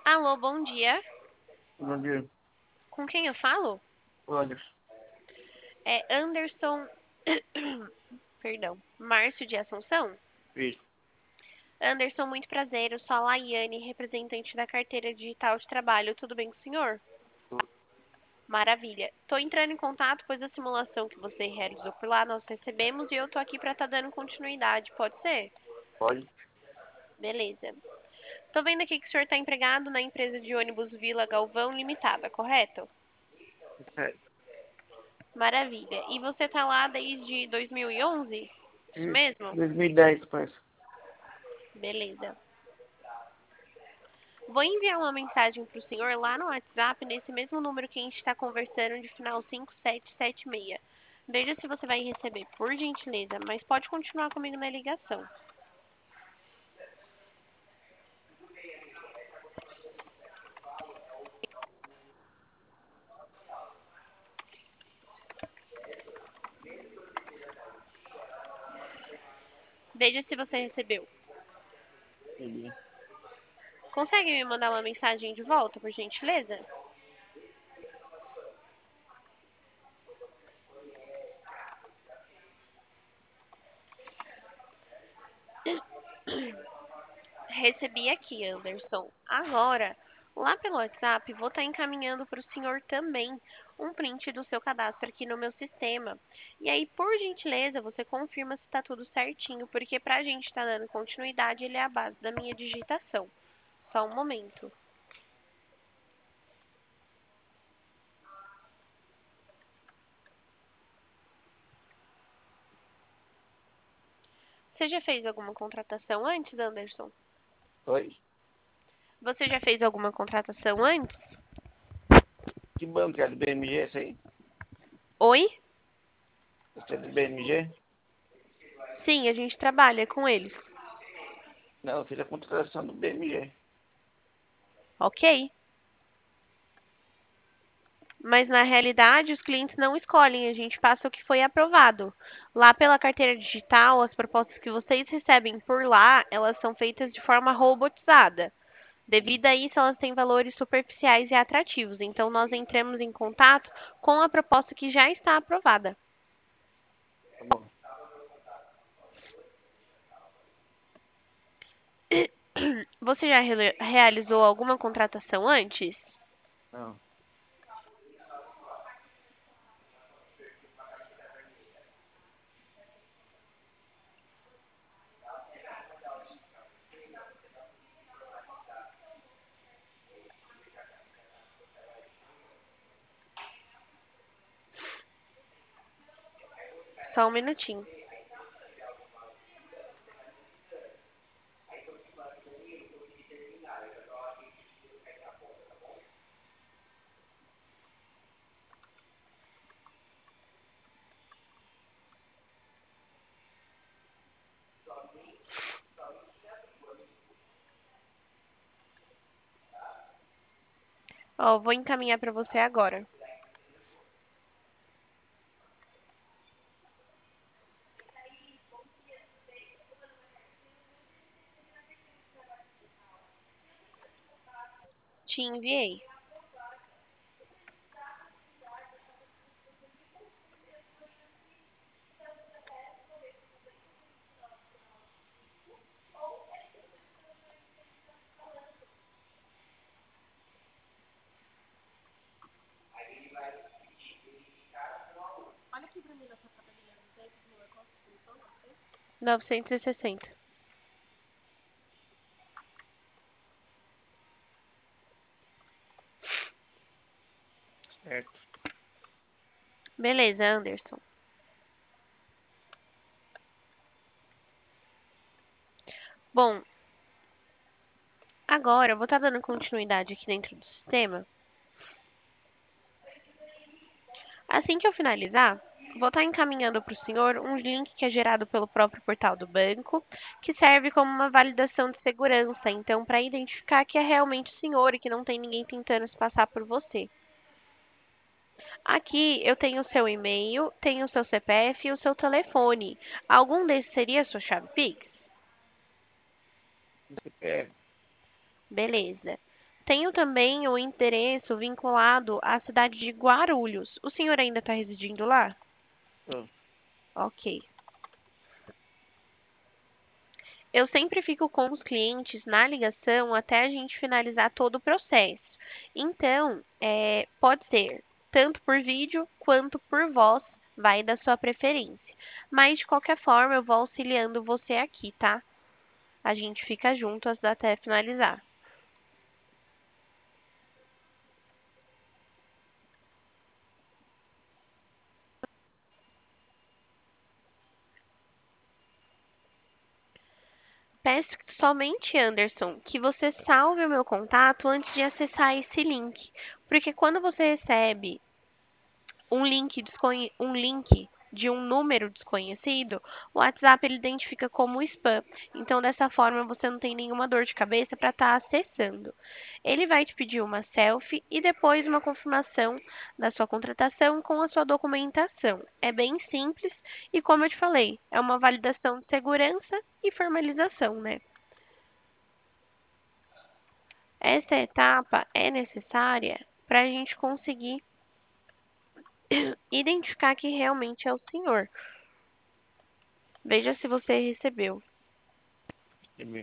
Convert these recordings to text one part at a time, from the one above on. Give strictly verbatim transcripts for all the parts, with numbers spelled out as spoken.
Alô, bom dia. Bom dia. Com quem eu falo? Olha, É Anderson, perdão, Márcio de Assunção? isso. Anderson, muito prazer. Eu sou a Laiane, representante da carteira digital de trabalho. Tudo bem com o senhor? Maravilha. Tô entrando em contato, pois a simulação que você realizou por lá nós recebemos e eu tô aqui para estar dando continuidade. Pode ser? Pode. Beleza. Tô vendo aqui que o senhor está empregado na empresa de ônibus Vila Galvão Limitada, correto? Certo. Maravilha. E você tá lá desde dois mil e onze? Isso Isso. mesmo? dois mil e dez, parece. Beleza. Vou enviar uma mensagem para o senhor lá no WhatsApp, nesse mesmo número que a gente está conversando, de final cinco sete sete seis. Veja se você vai receber, por gentileza, mas pode continuar comigo na ligação. Veja se você recebeu. Entendi. Consegue me mandar uma mensagem de volta, por gentileza? Recebi aqui, Anderson. Agora, lá pelo WhatsApp, vou estar encaminhando para o senhor também um print do seu cadastro aqui no meu sistema. E aí, por gentileza, você confirma se está tudo certinho, porque para a gente estar dando continuidade, ele é a base da minha digitação. Só um momento. Você já fez alguma contratação antes, Anderson? Oi? Você já fez alguma contratação antes? Que banco é do B M G esse aí? Oi? Você é do B M G? Sim, a gente trabalha com eles. Não, eu fiz a contratação do B M G. Ok? Mas na realidade, os clientes não escolhem, a gente passa o que foi aprovado. Lá pela carteira digital, as propostas que vocês recebem por lá, elas são feitas de forma robotizada. Devido a isso, elas têm valores superficiais e atrativos. Então, nós entramos em contato com a proposta que já está aprovada. Tá bom. Você já re- realizou alguma contratação antes? Não. Só um minutinho. Ó, vou encaminhar para você agora. Te enviei. novecentos e sessenta. Certo. Beleza, Anderson. Bom, agora eu vou estar dando continuidade aqui dentro do sistema. Assim que eu finalizar, vou estar encaminhando para o senhor um link que é gerado pelo próprio portal do banco, que serve como uma validação de segurança, então, para identificar que é realmente o senhor e que não tem ninguém tentando se passar por você. Aqui eu tenho o seu e-mail, tenho o seu C P F e o seu telefone. Algum desses seria a sua chave Pix? É, Beleza. Tenho também o endereço vinculado à cidade de Guarulhos. O senhor ainda está residindo lá? Tô. Ok. Eu sempre fico com os clientes na ligação até a gente finalizar todo o processo. Então, é, pode ser tanto por vídeo quanto por voz, vai da sua preferência. Mas, de qualquer forma, eu vou auxiliando você aqui, tá? A gente fica junto até finalizar. Peço que somente, Anderson, que você salve o meu contato antes de acessar esse link, porque quando você recebe um link, desconhe... um link de um número desconhecido, o WhatsApp ele identifica como spam. Então, dessa forma, você não tem nenhuma dor de cabeça para estar acessando. Ele vai te pedir uma selfie e depois uma confirmação da sua contratação com a sua documentação. É bem simples e, como eu te falei, é uma validação de segurança e formalização, né? Essa etapa é necessária para a gente conseguir identificar que realmente é o senhor. Veja se você recebeu. Recebi.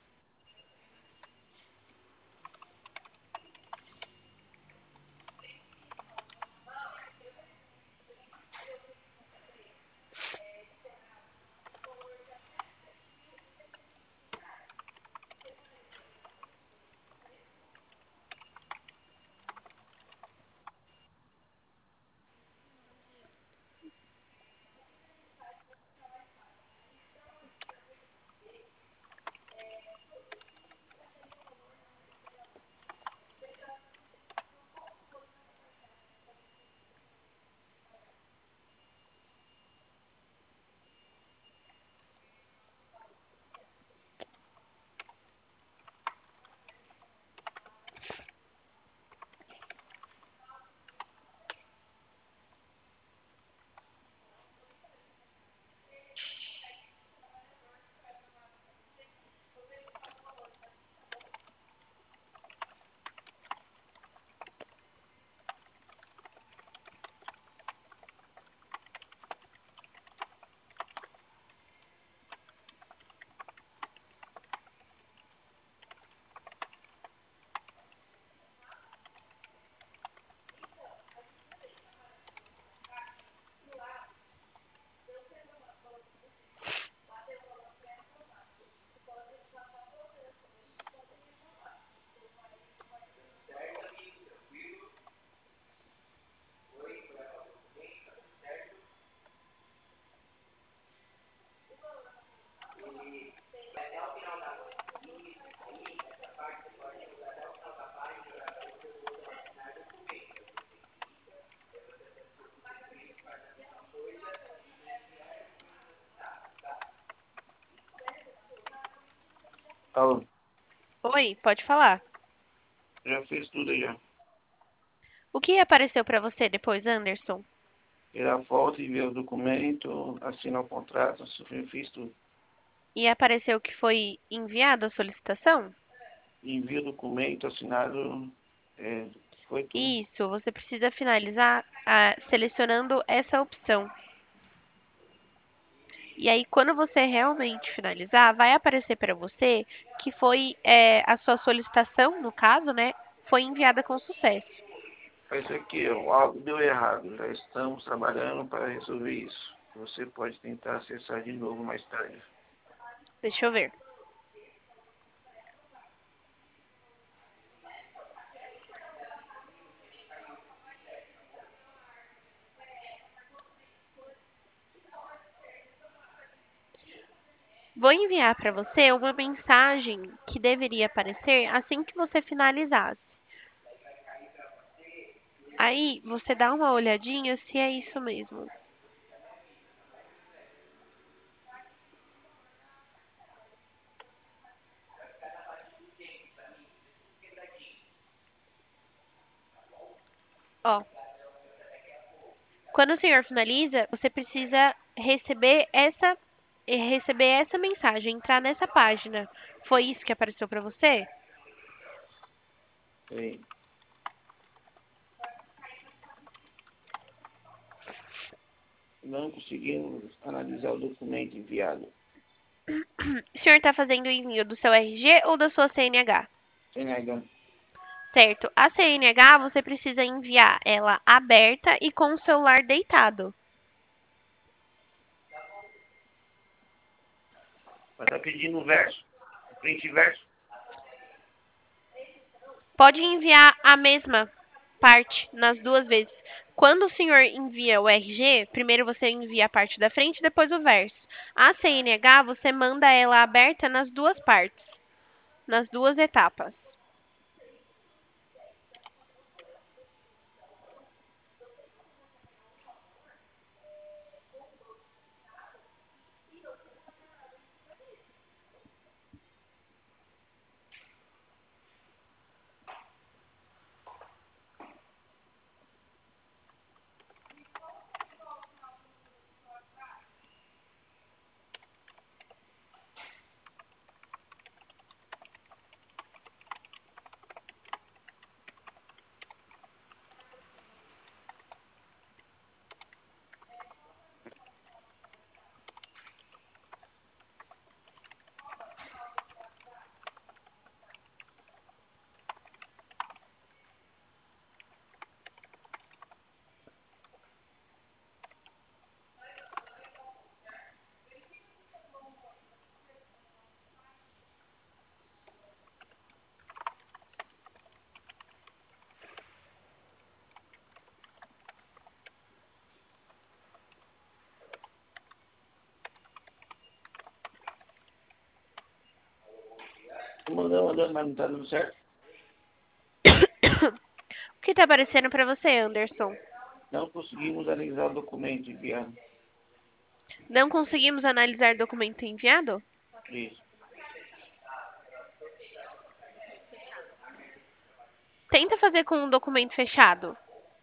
Alô, Oi, pode falar. já fiz tudo já. O que apareceu para você depois, Anderson? Tirar foto e ver o documento, assinar o contrato, eu fiz tudo. E apareceu que foi enviada a solicitação? Envio o documento assinado, é, foi tudo. Isso, você precisa finalizar ah, selecionando essa opção. E aí, quando você realmente finalizar, vai aparecer para você que foi é, a sua solicitação, no caso, né, foi enviada com sucesso. Mas aqui, ó, algo deu errado. Já estamos trabalhando para resolver isso. Você pode tentar acessar de novo mais tarde. Deixa eu ver. Vou enviar para você uma mensagem que deveria aparecer assim que você finalizasse. Aí você dá uma olhadinha se é isso mesmo. Ó, quando o senhor finaliza, você precisa receber essa eh, receber essa mensagem, entrar nessa página. Foi isso que apareceu para você? Sim. Não conseguimos analisar o documento enviado. O senhor está fazendo o envio do seu R G ou da sua C N H? C N H. Certo. A C N H você precisa enviar ela aberta e com o celular deitado. Mas tá pedindo um verso. Print e verso. Pode enviar a mesma parte nas duas vezes. Quando o senhor envia o R G, primeiro você envia a parte da frente, depois o verso. A C N H, você manda ela aberta nas duas partes, nas duas etapas. Tô mandando, mandando, mas não tá dando certo. O que está aparecendo para você, Anderson? Não conseguimos analisar o documento enviado. Não conseguimos analisar documento enviado? Isso. Tenta fazer com um documento fechado.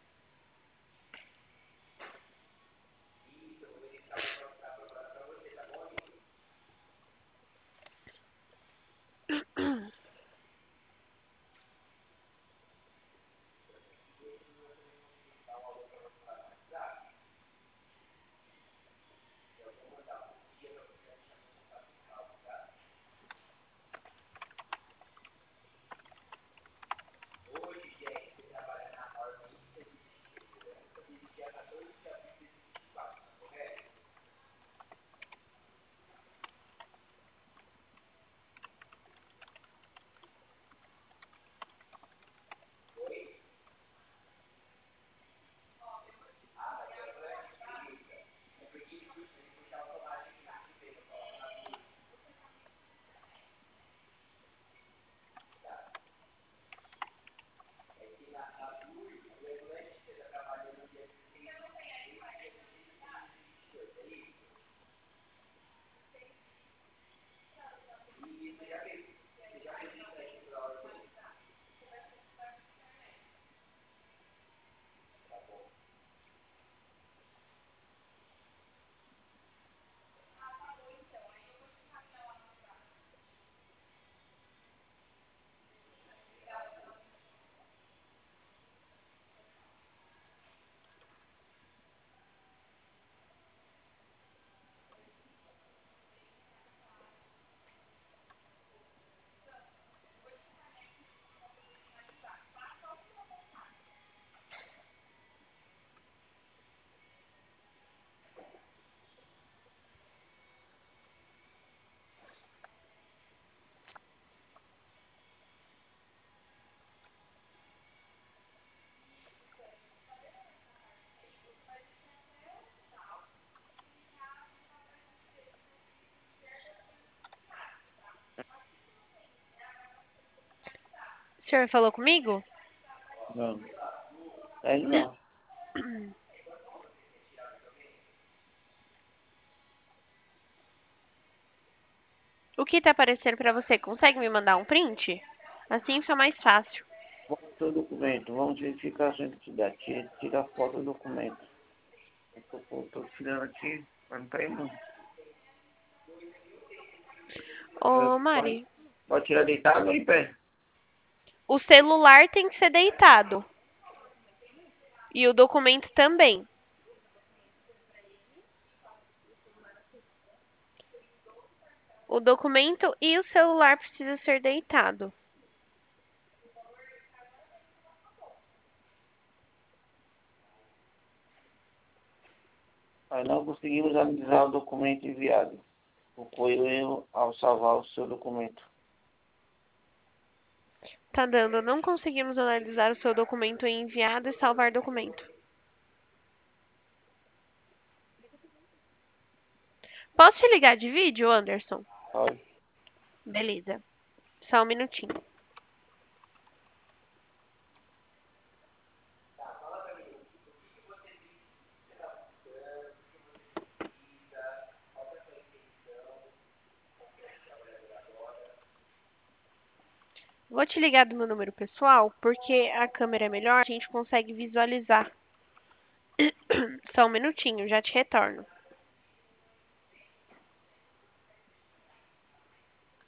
O senhor falou comigo? Não. É, não. O que está aparecendo para você? Consegue me mandar um print? Assim fica mais fácil. Foto do documento. Vamos verificar a sua identidade. Tira, tira a foto do documento. Eu tô, tô tirando aqui, mas não tá aí não. Ô, Pode, Mari, pode tirar deitado ou em pé? O celular tem que ser deitado. E o documento também. O documento e o celular precisa ser deitado. Nós não conseguimos analisar o documento enviado. Ocorreu erro ao salvar o seu documento. Tá dando, não conseguimos analisar o seu documento enviado e salvar documento. Posso te ligar de vídeo, Anderson? Pode. Beleza. Só um minutinho. Vou te ligar do meu número pessoal, porque a câmera é melhor, a gente consegue visualizar. Só um minutinho, já te retorno.